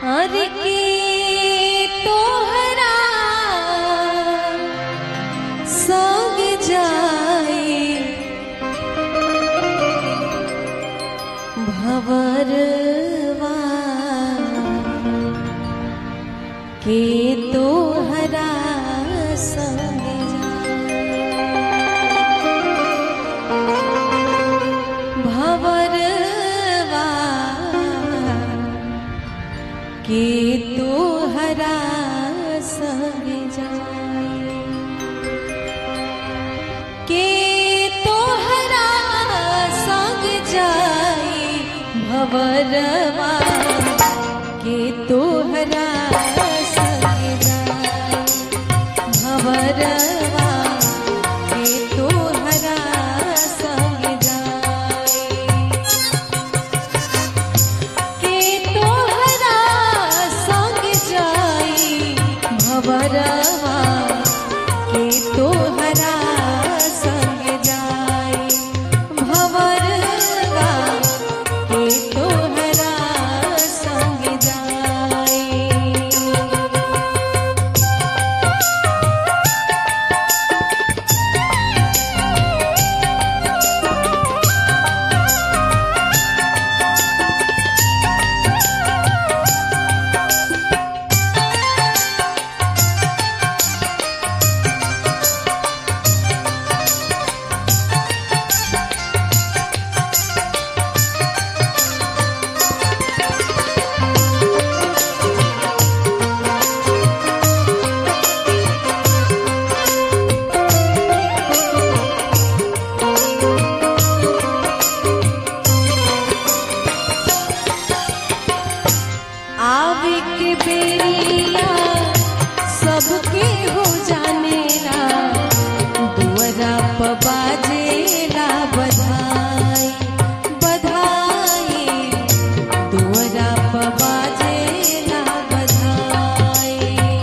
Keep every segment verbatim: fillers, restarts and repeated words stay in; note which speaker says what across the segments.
Speaker 1: हर के तोहरा संग जाए भंवरवा के तोहरा संग भंवरवा के तोहरा संग जाए के तोहरा संग जाए भंवरवा के तोहरा संग जाए भंवरवा के तोहरा संग जाए के तोहरा संग जाए भंवरवा के तोहरा संग जाए भंवरवा के तोहरा संग जाए। आवे के बेरिया सबके हो जानेला दुअरा प बाजेला बधाई बधाई दुअरा प बाजेला बधाई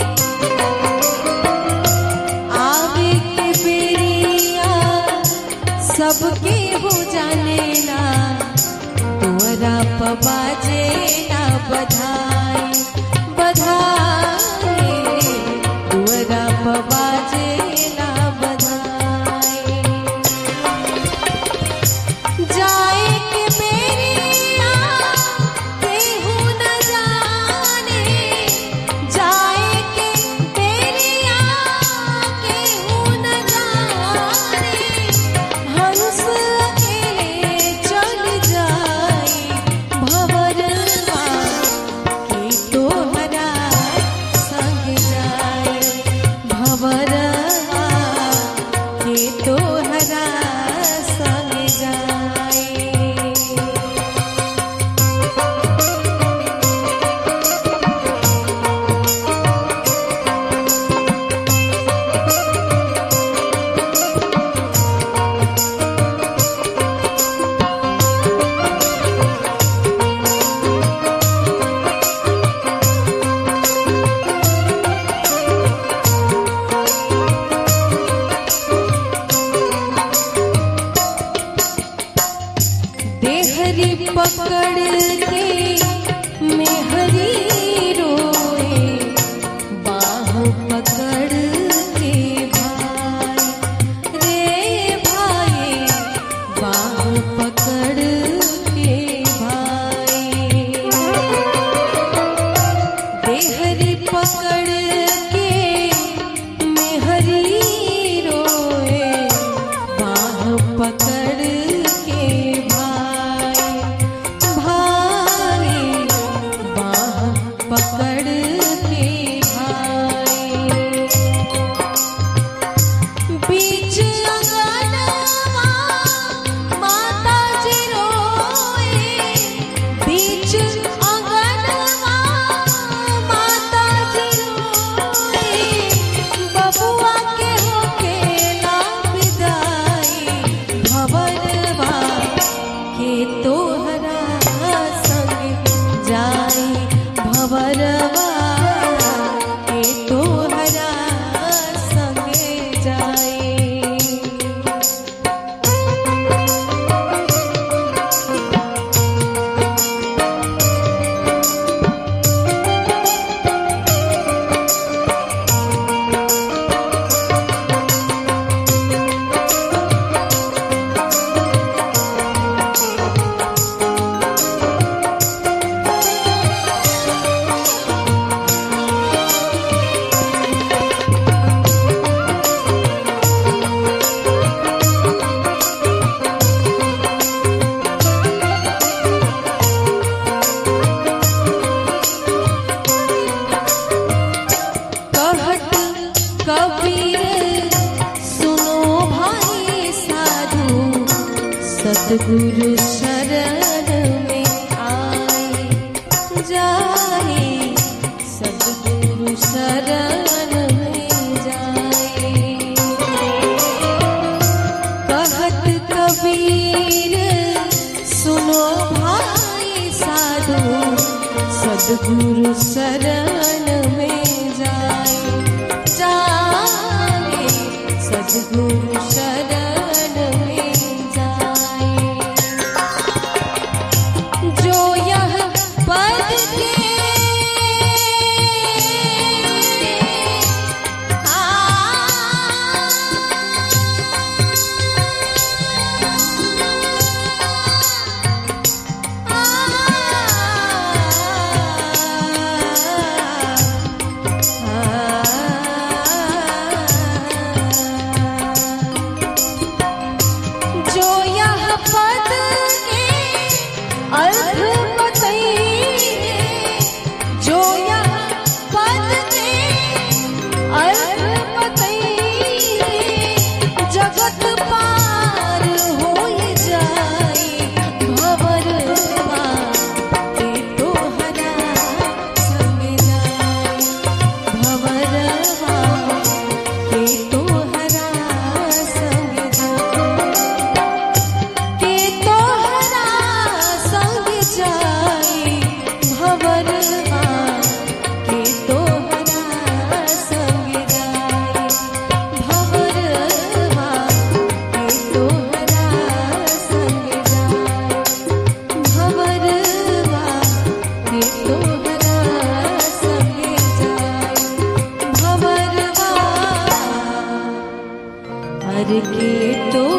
Speaker 1: आवे के बेरिया सबके हो जानेला दुअरा प बाजेला बधाई बधाई दुअरा प बाजेला बधाई जाए के बेरिया केहू न जाने जाए के बेरिया केहू न जाने हंस अकेले चल जाए भंवरवा के तोहरा संग जाए भंवरवा के तोहरा संग जाए। देहरी पकड़ के मेहरी रोए बाह पकड़ के भाई रे भाई बाह पकड़ के भाई देहरी पकड़ के मेहरी रोए बाह पकड़ के भाई भाई बाह पकड़ के भाई बीच अंगनवा माता जी रोए बीच अंगनवा माता जी रोए बबुआ के होके ना विदाई भंवरवा के तोहरा संग जाए भंवरवा के तोहरा संग जाए। सतगुरु शरण में आए जाए, सतगुरु शरण में जाए। कहत कबीर सुनो भाई साधु, सतगुरु शरण में जाए जाए, सतगुरु शरण में जाए। जो यह पद के के तो